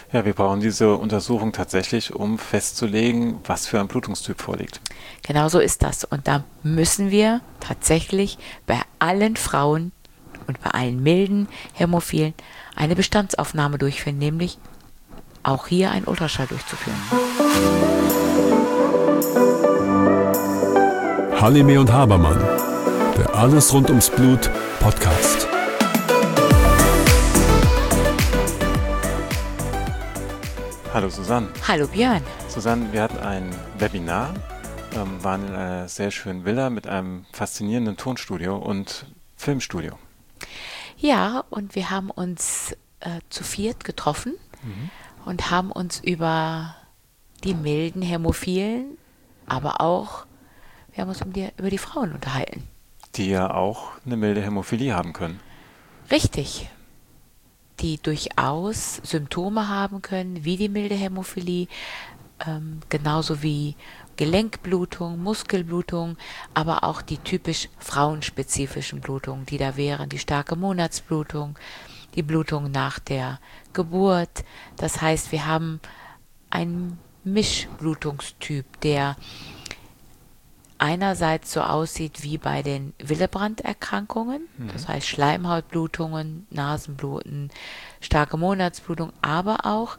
Ja, wir brauchen diese Untersuchung tatsächlich, um festzulegen, was für ein Blutungstyp vorliegt. Genau so ist das. Und da müssen wir tatsächlich bei allen Frauen und bei allen milden Hämophilen eine Bestandsaufnahme durchführen, nämlich auch hier einen Ultraschall durchzuführen. Halime und Habermann, der Alles rund ums Blut Podcast. Hallo Susanne. Hallo Björn. Susanne, wir hatten ein Webinar, waren in einer sehr schönen Villa mit einem faszinierenden Tonstudio und Filmstudio. Ja, und wir haben uns zu viert getroffen und haben uns über die milden Hämophilen, aber auch, wir haben uns über die Frauen unterhalten. Die ja auch eine milde Hämophilie haben können. Richtig. Die durchaus Symptome haben können, wie die milde Hämophilie, genauso wie Gelenkblutung, Muskelblutung, aber auch die typisch frauenspezifischen Blutungen, die da wären, die starke Monatsblutung, die Blutung nach der Geburt. Das heißt, wir haben einen Mischblutungstyp, der einerseits so aussieht wie bei den Willebrand-Erkrankungen, das heißt Schleimhautblutungen, Nasenbluten, starke Monatsblutung, aber auch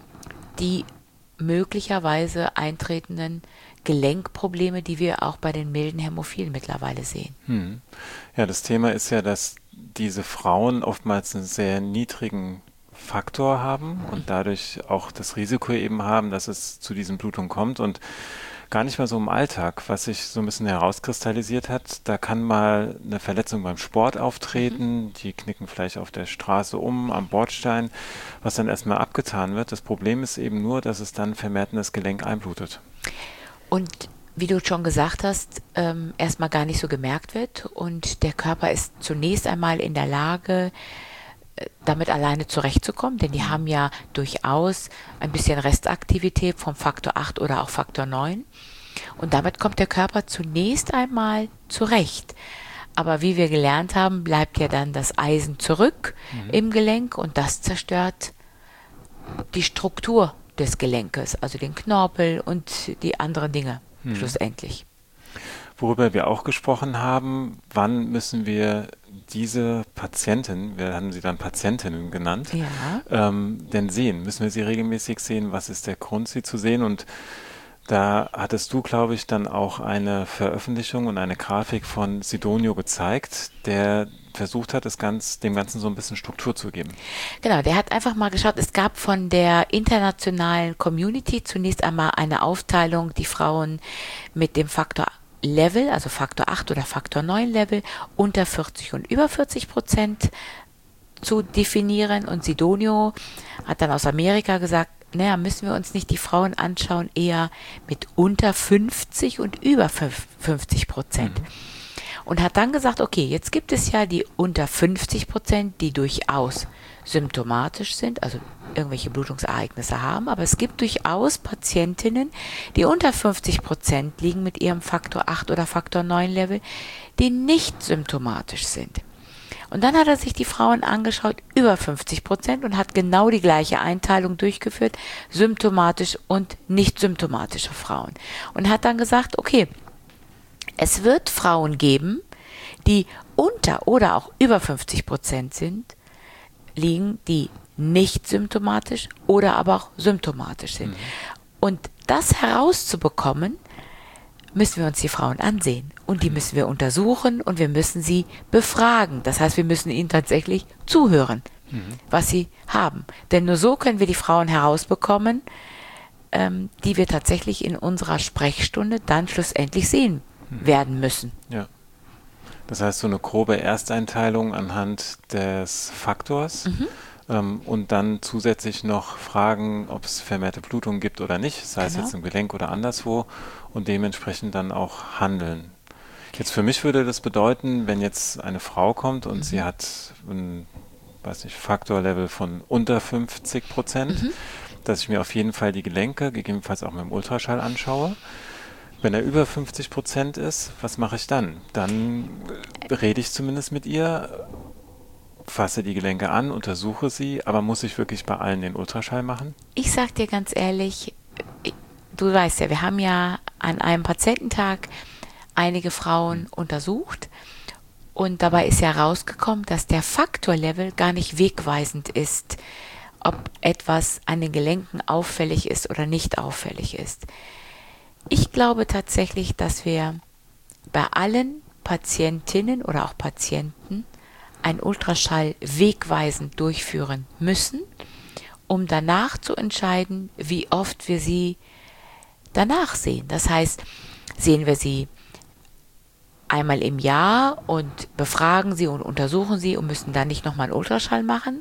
die möglicherweise eintretenden Gelenkprobleme, die wir auch bei den milden Hämophilen mittlerweile sehen. Ja, das Thema ist ja, dass diese Frauen oftmals einen sehr niedrigen Faktor haben und dadurch auch das Risiko eben haben, dass es zu diesen Blutungen kommt und gar nicht mal so im Alltag, was sich so ein bisschen herauskristallisiert hat. Da kann mal eine Verletzung beim Sport auftreten, die knicken vielleicht auf der Straße um, am Bordstein, was dann erstmal abgetan wird. Das Problem ist eben nur, dass es dann vermehrt in das Gelenk einblutet. Und wie du schon gesagt hast, erstmal gar nicht so gemerkt wird und der Körper ist zunächst einmal in der Lage, damit alleine zurechtzukommen, denn die haben ja durchaus ein bisschen Restaktivität vom Faktor 8 oder auch Faktor 9 und damit kommt der Körper zunächst einmal zurecht. Aber wie wir gelernt haben, bleibt ja dann das Eisen zurück im Gelenk und das zerstört die Struktur des Gelenkes, also den Knorpel und die anderen Dinge schlussendlich. Worüber wir auch gesprochen haben, wann müssen wir diese Patienten, wir haben sie dann Patientinnen genannt, Ja. denn sehen? Müssen wir sie regelmäßig sehen? Was ist der Grund, sie zu sehen? Und da hattest du, glaube ich, dann auch eine Veröffentlichung und eine Grafik von Sidonio gezeigt, der versucht hat, dem Ganzen so ein bisschen Struktur zu geben. Genau, der hat einfach mal geschaut, es gab von der internationalen Community zunächst einmal eine Aufteilung, die Frauen mit dem Faktor Level, also Faktor 8 oder Faktor 9 Level, unter 40 und über 40% zu definieren. Und Sidonio hat dann aus Amerika gesagt, naja, müssen wir uns nicht die Frauen anschauen, eher mit unter 50 und über 50%. Und hat dann gesagt, okay, jetzt gibt es ja die unter 50%, die durchaus symptomatisch sind, also irgendwelche Blutungsereignisse haben, aber es gibt durchaus Patientinnen, die unter 50% liegen mit ihrem Faktor 8 oder Faktor 9 Level, die nicht symptomatisch sind. Und dann hat er sich die Frauen angeschaut, über 50% und hat genau die gleiche Einteilung durchgeführt, symptomatisch und nicht symptomatische Frauen. Und hat dann gesagt, okay, es wird Frauen geben, die unter oder auch über 50% liegen, die nicht symptomatisch oder aber auch symptomatisch sind. Und das herauszubekommen, müssen wir uns die Frauen ansehen und die müssen wir untersuchen und wir müssen sie befragen. Das heißt, wir müssen ihnen tatsächlich zuhören, was sie haben. Denn nur so können wir die Frauen herausbekommen, die wir tatsächlich in unserer Sprechstunde dann schlussendlich sehen werden müssen. Ja. Das heißt, so eine grobe Ersteinteilung anhand des Faktors und dann zusätzlich noch fragen, ob es vermehrte Blutungen gibt oder nicht, sei es jetzt im Gelenk oder anderswo und dementsprechend dann auch handeln. Jetzt für mich würde das bedeuten, wenn jetzt eine Frau kommt und sie hat ein, weiß nicht, Faktorlevel von unter 50%, dass ich mir auf jeden Fall die Gelenke, gegebenenfalls auch mit dem Ultraschall anschaue. Wenn er über 50% ist, was mache ich dann? Dann rede ich zumindest mit ihr fasse die Gelenke an, untersuche sie, aber muss ich wirklich bei allen den Ultraschall machen? Ich sag dir ganz ehrlich, du weißt ja, wir haben ja an einem Patiententag einige Frauen untersucht und dabei ist ja rausgekommen, dass der Faktorlevel gar nicht wegweisend ist, ob etwas an den Gelenken auffällig ist oder nicht auffällig ist. Ich glaube tatsächlich, dass wir bei allen Patientinnen oder auch Patienten einen Ultraschall wegweisend durchführen müssen, um danach zu entscheiden, wie oft wir sie danach sehen. Das heißt, sehen wir sie einmal im Jahr und befragen sie und untersuchen sie und müssen dann nicht nochmal einen Ultraschall machen,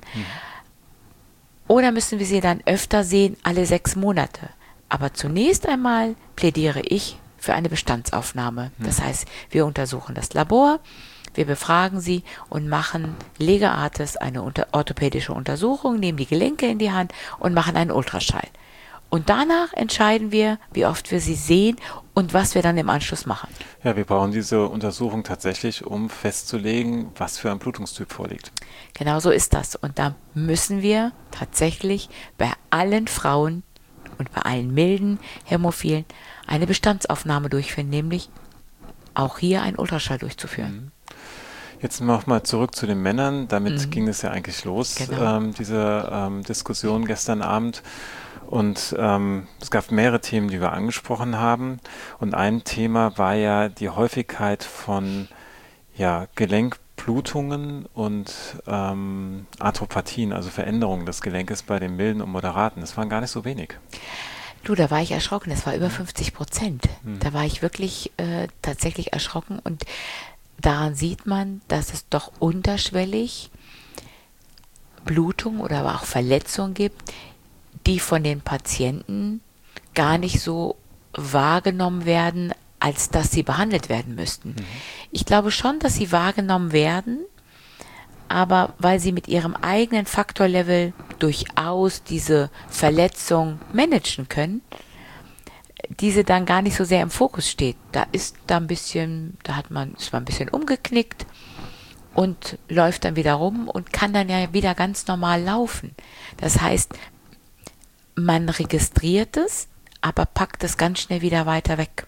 oder müssen wir sie dann öfter sehen, alle 6 Monate. Aber zunächst einmal plädiere ich für eine Bestandsaufnahme. Das heißt, wir untersuchen das Labor, wir befragen sie und machen Lega Artis eine orthopädische Untersuchung, nehmen die Gelenke in die Hand und machen einen Ultraschall. Und danach entscheiden wir, wie oft wir sie sehen und was wir dann im Anschluss machen. Ja, wir brauchen diese Untersuchung tatsächlich, um festzulegen, was für ein Blutungstyp vorliegt. Genau so ist das. Und da müssen wir tatsächlich bei allen Frauen und bei allen milden Hämophilen eine Bestandsaufnahme durchführen, nämlich auch hier einen Ultraschall durchzuführen. Jetzt nochmal zurück zu den Männern. Damit ging es ja eigentlich los, Genau. diese Diskussion gestern Abend. Und es gab mehrere Themen, die wir angesprochen haben. Und ein Thema war ja die Häufigkeit von Gelenkblutungen und Arthropathien, also Veränderungen des Gelenkes bei den milden und moderaten. Das waren gar nicht so wenig. Du, da war ich erschrocken. Das war über 50%. Da war ich wirklich tatsächlich erschrocken. Und daran sieht man, dass es doch unterschwellig Blutung oder aber auch Verletzungen gibt, die von den Patienten gar nicht so wahrgenommen werden, als dass sie behandelt werden müssten. Ich glaube schon, dass sie wahrgenommen werden, aber weil sie mit ihrem eigenen Faktorlevel durchaus diese Verletzung managen können, diese dann gar nicht so sehr im Fokus steht. Ist man ein bisschen umgeknickt und läuft dann wieder rum und kann dann ja wieder ganz normal laufen. Das heißt, man registriert es, aber packt es ganz schnell wieder weiter weg.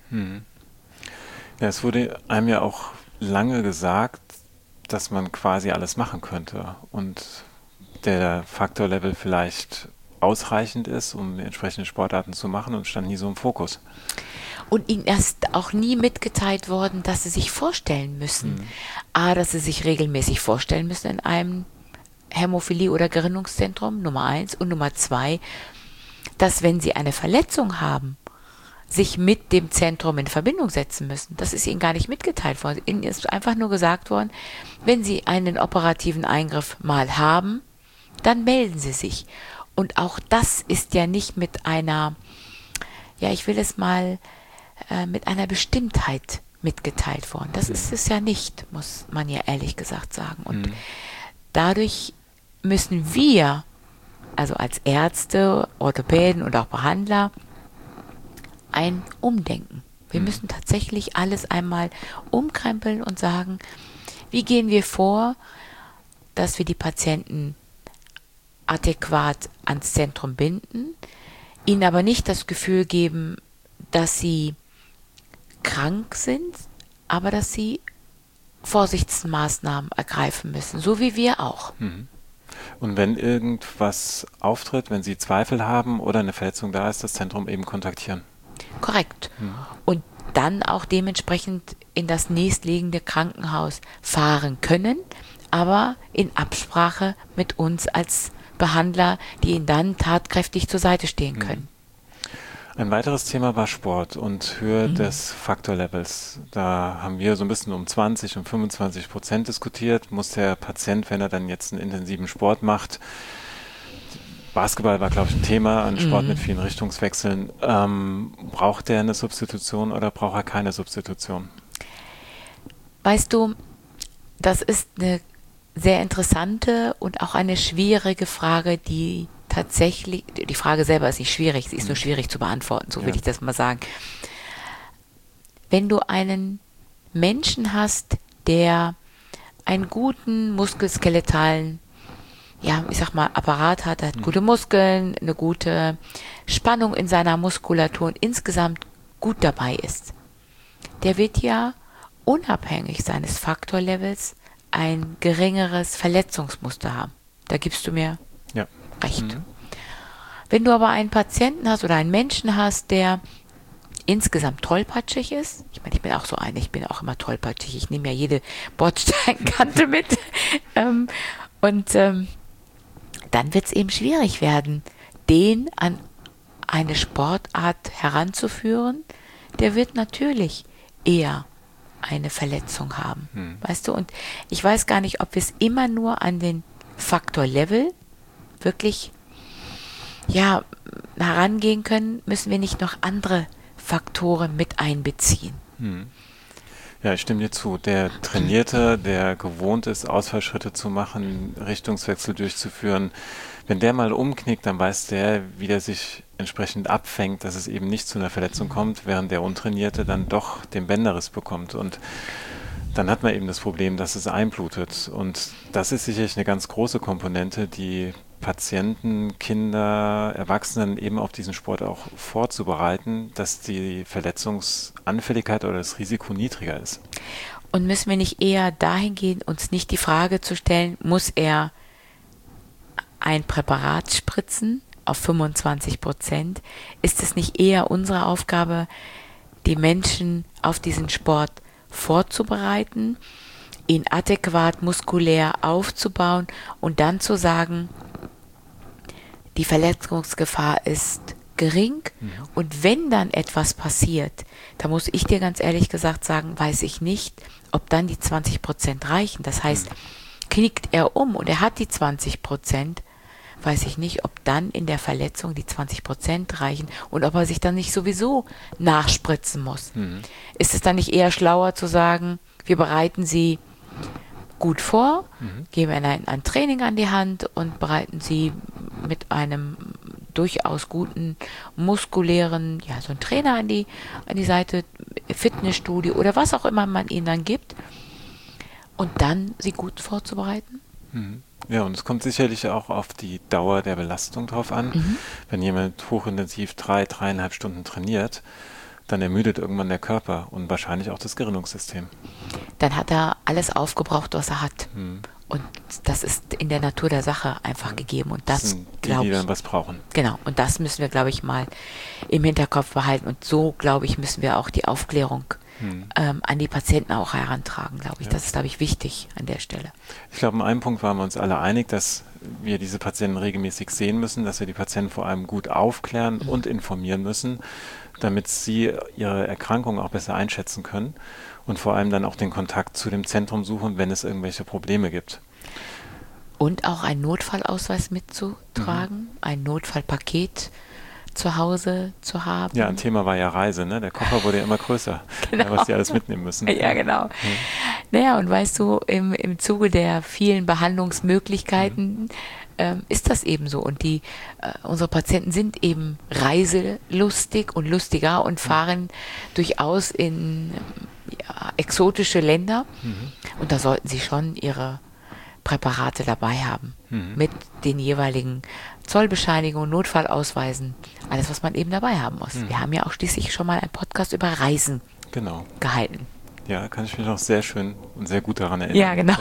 Ja, es wurde einem ja auch lange gesagt, dass man quasi alles machen könnte und der Faktorlevel vielleicht ausreichend ist, um entsprechende Sportarten zu machen, und stand nie so im Fokus. Und ihnen ist auch nie mitgeteilt worden, dass sie sich vorstellen müssen. Dass sie sich regelmäßig vorstellen müssen in einem Hämophilie- oder Gerinnungszentrum, Nummer 1. Und Nummer 2, dass wenn sie eine Verletzung haben, sich mit dem Zentrum in Verbindung setzen müssen. Das ist ihnen gar nicht mitgeteilt worden. Ihnen ist einfach nur gesagt worden, wenn sie einen operativen Eingriff mal haben, dann melden sie sich. Und auch das ist ja nicht mit einer, mit einer Bestimmtheit mitgeteilt worden. Das ist es ja nicht, muss man ja ehrlich gesagt sagen. Und dadurch müssen wir, also als Ärzte, Orthopäden und auch Behandler, ein Umdenken. Wir müssen tatsächlich alles einmal umkrempeln und sagen, wie gehen wir vor, dass wir die Patienten adäquat ans Zentrum binden, ihnen aber nicht das Gefühl geben, dass sie krank sind, aber dass sie Vorsichtsmaßnahmen ergreifen müssen, so wie wir auch. Und wenn irgendwas auftritt, wenn Sie Zweifel haben oder eine Verletzung da ist, das Zentrum eben kontaktieren. Korrekt. Und dann auch dementsprechend in das nächstliegende Krankenhaus fahren können, aber in Absprache mit uns als Behandler, die ihnen dann tatkräftig zur Seite stehen können. Ein weiteres Thema war Sport und Höhe des Faktorlevels. Da haben wir so ein bisschen um 20 und 25% diskutiert. Muss der Patient, wenn er dann jetzt einen intensiven Sport macht, Basketball war, glaube ich, ein Thema, ein Sport mit vielen Richtungswechseln, braucht er eine Substitution oder braucht er keine Substitution? Weißt du, das ist eine sehr interessante und auch eine schwierige Frage, die Frage selber ist nicht schwierig, sie ist nur schwierig zu beantworten, so will ich das mal sagen. Wenn du einen Menschen hast, der einen guten muskelskeletalen, ja, ich sag mal, Apparat hat, er hat gute Muskeln, eine gute Spannung in seiner Muskulatur und insgesamt gut dabei ist, der wird ja unabhängig seines Faktorlevels ein geringeres Verletzungsmuster haben. Da gibst du mir recht. Wenn du aber einen Patienten hast oder einen Menschen hast, der insgesamt tollpatschig ist, ich meine, ich bin auch so eine, ich bin auch immer tollpatschig, ich nehme ja jede Bordsteinkante mit, dann wird es eben schwierig werden, den an eine Sportart heranzuführen, der wird natürlich eher eine Verletzung haben, weißt du? Und ich weiß gar nicht, ob wir es immer nur an den Faktor Level wirklich herangehen können, müssen wir nicht noch andere Faktoren mit einbeziehen. Ja, ich stimme dir zu. Der Trainierte, der gewohnt ist, Ausfallschritte zu machen, Richtungswechsel durchzuführen, wenn der mal umknickt, dann weiß der, wie der sich entsprechend abfängt, dass es eben nicht zu einer Verletzung kommt, während der Untrainierte dann doch den Bänderriss bekommt. Und dann hat man eben das Problem, dass es einblutet. Und das ist sicherlich eine ganz große Komponente, die Patienten, Kinder, Erwachsenen eben auf diesen Sport auch vorzubereiten, dass die Verletzungsanfälligkeit oder das Risiko niedriger ist. Und müssen wir nicht eher dahin gehen, uns nicht die Frage zu stellen, muss er ein Präparat spritzen auf 25%? Ist es nicht eher unsere Aufgabe, die Menschen auf diesen Sport vorzubereiten, ihn adäquat muskulär aufzubauen und dann zu sagen, die Verletzungsgefahr ist gering und wenn dann etwas passiert, da muss ich dir ganz ehrlich gesagt sagen, weiß ich nicht, ob dann die 20% reichen. Das heißt, knickt er um und er hat die 20%, weiß ich nicht, ob dann in der Verletzung die 20% reichen und ob er sich dann nicht sowieso nachspritzen muss. Ist es dann nicht eher schlauer zu sagen, wir bereiten sie gut vor, geben ein Training an die Hand und bereiten sie mit einem durchaus guten muskulären, so einen Trainer an die Seite, Fitnessstudio oder was auch immer man ihnen dann gibt und dann sie gut vorzubereiten? Ja, und es kommt sicherlich auch auf die Dauer der Belastung drauf an. Wenn jemand hochintensiv 3,5 Stunden trainiert, dann ermüdet irgendwann der Körper und wahrscheinlich auch das Gerinnungssystem. Dann hat er alles aufgebraucht, was er hat. Und das ist in der Natur der Sache einfach gegeben. Und das sind die dann was brauchen. Genau, und das müssen wir, glaube ich, mal im Hinterkopf behalten. Und so, glaube ich, müssen wir auch die Aufklärung an die Patienten auch herantragen, glaube ich. Ja. Das ist, glaube ich, wichtig an der Stelle. Ich glaube, in einem Punkt waren wir uns alle einig, dass wir diese Patienten regelmäßig sehen müssen, dass wir die Patienten vor allem gut aufklären und informieren müssen, damit sie ihre Erkrankung auch besser einschätzen können und vor allem dann auch den Kontakt zu dem Zentrum suchen, wenn es irgendwelche Probleme gibt. Und auch einen Notfallausweis mitzutragen, ein Notfallpaket zu Hause zu haben. Ja, ein Thema war ja Reise, ne? Der Koffer wurde ja immer größer, was die alles mitnehmen müssen. Ja, genau. Naja, und weißt du, im Zuge der vielen Behandlungsmöglichkeiten ist das eben so. Und unsere Patienten sind eben reiselustig und lustiger und fahren durchaus in exotische Länder. Und da sollten sie schon ihre Präparate dabei haben. Mit den jeweiligen Zollbescheinigungen, Notfallausweisen, alles, was man eben dabei haben muss. Wir haben ja auch schließlich schon mal einen Podcast über Reisen gehalten. Ja, kann ich mich noch sehr schön und sehr gut daran erinnern. Ja, genau.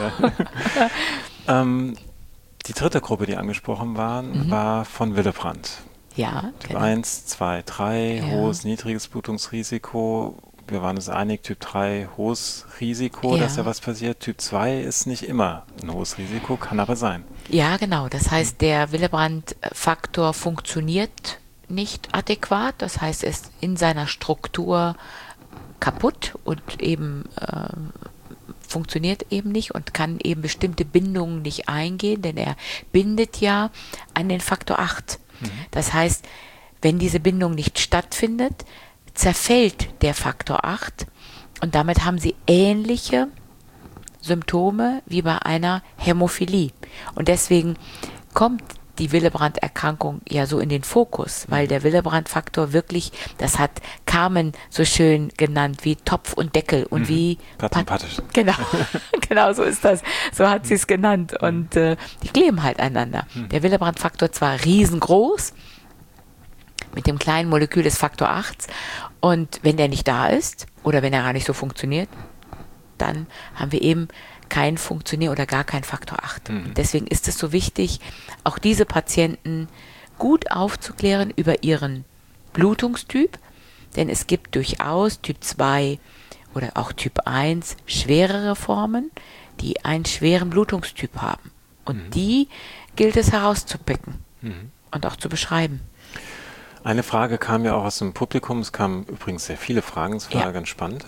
Ja. Die dritte Gruppe, die angesprochen war von Willebrand. Ja, Typ 1, 2, 3, hohes, niedriges Blutungsrisiko. Wir waren uns einig, Typ 3, hohes Risiko, dass da was passiert. Typ 2 ist nicht immer ein hohes Risiko, kann aber sein. Ja, genau. Das heißt, der Willebrand-Faktor funktioniert nicht adäquat. Das heißt, er ist in seiner Struktur kaputt und eben funktioniert eben nicht und kann eben bestimmte Bindungen nicht eingehen, denn er bindet ja an den Faktor 8. Das heißt, wenn diese Bindung nicht stattfindet, zerfällt der Faktor 8 und damit haben sie ähnliche Symptome wie bei einer Hämophilie. Und deswegen kommt die Willebrand-Erkrankung ja so in den Fokus, weil der Willebrand-Faktor wirklich, das hat Carmen so schön genannt, wie Topf und Deckel und wie sympathisch. Genau, genau so ist das. So hat sie es genannt. Und die kleben halt einander. Der Willebrand-Faktor zwar riesengroß, mit dem kleinen Molekül des Faktor 8. Und wenn der nicht da ist oder wenn er gar nicht so funktioniert, dann haben wir eben kein Funktionier oder gar kein Faktor 8. Deswegen ist es so wichtig, auch diese Patienten gut aufzuklären über ihren Blutungstyp, denn es gibt durchaus Typ 2 oder auch Typ 1 schwerere Formen, die einen schweren Blutungstyp haben. Und die gilt es herauszupicken und auch zu beschreiben. Eine Frage kam ja auch aus dem Publikum, es kamen übrigens sehr viele Fragen, das war ganz spannend.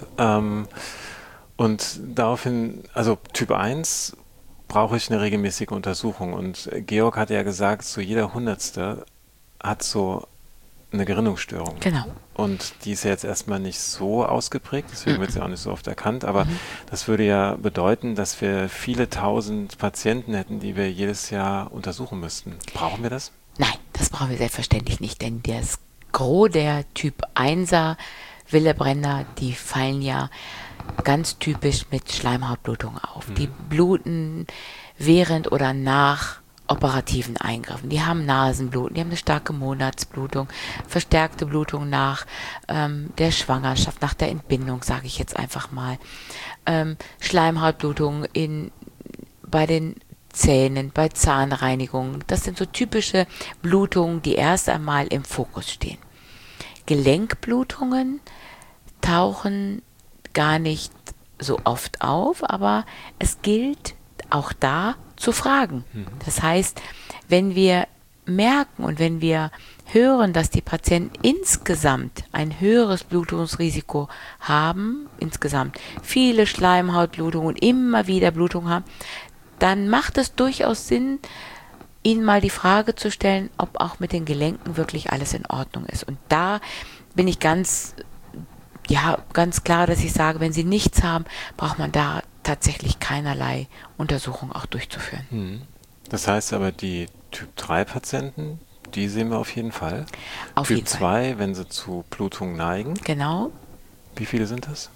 Und daraufhin, also Typ 1 brauche ich eine regelmäßige Untersuchung. Und Georg hat ja gesagt, so jeder Hundertste hat so eine Gerinnungsstörung. Genau. Und die ist ja jetzt erstmal nicht so ausgeprägt, deswegen wird sie auch nicht so oft erkannt. Aber das würde ja bedeuten, dass wir viele tausend Patienten hätten, die wir jedes Jahr untersuchen müssten. Brauchen wir das? Nein, das brauchen wir selbstverständlich nicht, denn das Gros der Typ 1er Willebränder, die fallen ja ganz typisch mit Schleimhautblutung auf. Die bluten während oder nach operativen Eingriffen. Die haben Nasenbluten, die haben eine starke Monatsblutung, verstärkte Blutung nach der Schwangerschaft, nach der Entbindung, sage ich jetzt einfach mal. Schleimhautblutung bei den Zähnen, bei Zahnreinigung. Das sind so typische Blutungen, die erst einmal im Fokus stehen. Gelenkblutungen tauchen gar nicht so oft auf, aber es gilt auch da zu fragen. Das heißt, wenn wir merken und wenn wir hören, dass die Patienten insgesamt ein höheres Blutungsrisiko haben, insgesamt viele Schleimhautblutungen und immer wieder Blutungen haben, dann macht es durchaus Sinn, ihnen mal die Frage zu stellen, ob auch mit den Gelenken wirklich alles in Ordnung ist. Und da bin ich ganz klar, dass ich sage, wenn sie nichts haben, braucht man da tatsächlich keinerlei Untersuchung auch durchzuführen. Das heißt aber, die Typ-3-Patienten, die sehen wir auf jeden Fall. Auf jeden Typ Fall. 2, wenn sie zu Blutung neigen. Genau. Wie viele sind das?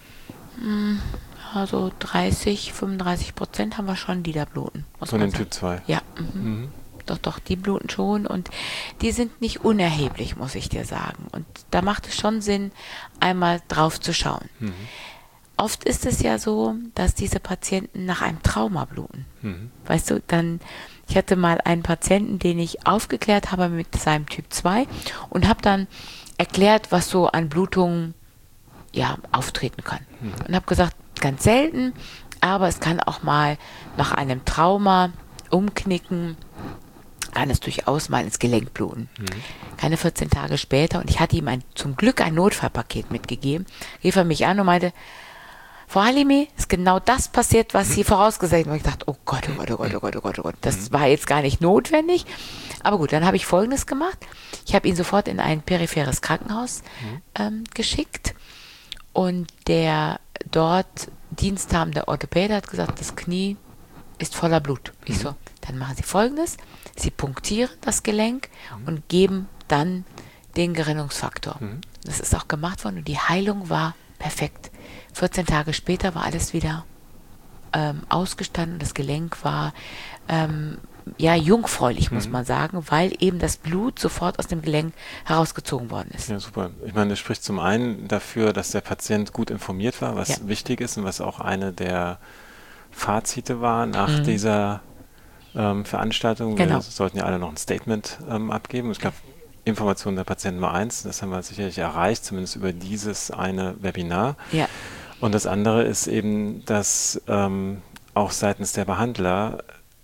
Also 35% haben wir schon, die da bluten. Von dem Typ 2? Ja. Doch, die bluten schon und die sind nicht unerheblich, muss ich dir sagen. Und da macht es schon Sinn, einmal drauf zu schauen. Oft ist es ja so, dass diese Patienten nach einem Trauma bluten. Weißt du, ich hatte mal einen Patienten, den ich aufgeklärt habe mit seinem Typ 2 und habe dann erklärt, was so an Blutungen auftreten kann. Und habe gesagt, ganz selten, aber es kann auch mal nach einem Trauma umknicken, kann es durchaus mal ins Gelenk bluten. Keine 14 Tage später, und ich hatte ihm zum Glück ein Notfallpaket mitgegeben, rief er mich an und meinte, Frau Halimi, ist genau das passiert, was Sie vorausgesagt haben. Und ich dachte, oh Gott, das war jetzt gar nicht notwendig. Aber gut, dann habe ich Folgendes gemacht. Ich habe ihn sofort in ein peripheres Krankenhaus geschickt und der dort diensthabende Orthopäde hat gesagt, das Knie ist voller Blut. Ich so, dann machen Sie Folgendes. Sie punktieren das Gelenk und geben dann den Gerinnungsfaktor. Das ist auch gemacht worden und die Heilung war perfekt. 14 Tage später war alles wieder ausgestanden. Das Gelenk war jungfräulich, muss man sagen, weil eben das Blut sofort aus dem Gelenk herausgezogen worden ist. Ja, super. Ich meine, das spricht zum einen dafür, dass der Patient gut informiert war, was wichtig ist und was auch eine der Fazite war nach dieser Veranstaltung. Genau. Wir sollten ja alle noch ein Statement abgeben. Ich glaube, Information der Patienten Nummer 1, das haben wir sicherlich erreicht, zumindest über dieses eine Webinar. Ja. Und das andere ist eben, dass auch seitens der Behandler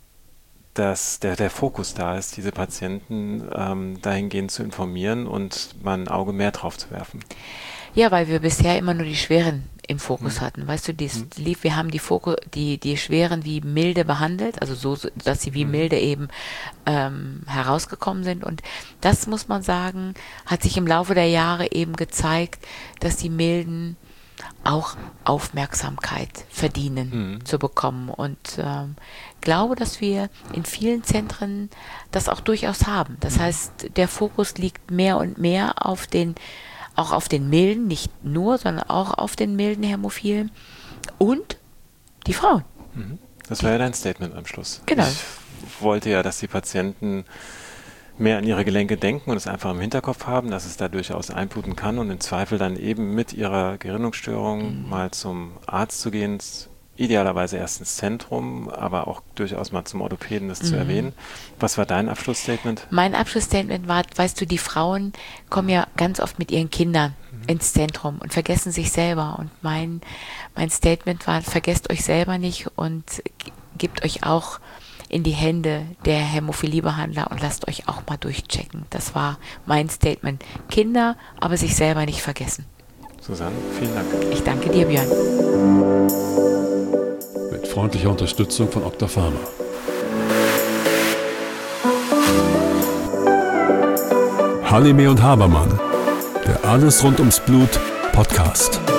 dass der Fokus da ist, diese Patienten dahingehend zu informieren und mal ein Auge mehr drauf zu werfen. Ja, weil wir bisher immer nur die Schweren im Fokus hatten. Weißt du, wir haben die Schweren wie milde behandelt, also so, dass sie wie milde eben herausgekommen sind. Und das, muss man sagen, hat sich im Laufe der Jahre eben gezeigt, dass die milden auch Aufmerksamkeit verdienen zu bekommen. Und glaube, dass wir in vielen Zentren das auch durchaus haben. Das heißt, der Fokus liegt mehr und mehr auch auf den milden, nicht nur, sondern auch auf den milden Hämophilen und die Frauen. Das war ja dein Statement am Schluss. Genau. Ich wollte ja, dass die Patienten mehr an ihre Gelenke denken und es einfach im Hinterkopf haben, dass es da durchaus einbluten kann und im Zweifel dann eben mit ihrer Gerinnungsstörung mal zum Arzt zu gehen, idealerweise erst ins Zentrum, aber auch durchaus mal zum Orthopäden das zu erwähnen. Was war dein Abschlussstatement? Mein Abschlussstatement war, weißt du, die Frauen kommen ja ganz oft mit ihren Kindern ins Zentrum und vergessen sich selber. Und mein Statement war, vergesst euch selber nicht und gebt euch auch in die Hände der Hämophiliebehandler und lasst euch auch mal durchchecken. Das war mein Statement. Kinder, aber sich selber nicht vergessen. Susanne, vielen Dank. Ich danke dir, Björn. Mit freundlicher Unterstützung von Octapharma. Halime und Habermann, der Alles rund ums Blut Podcast.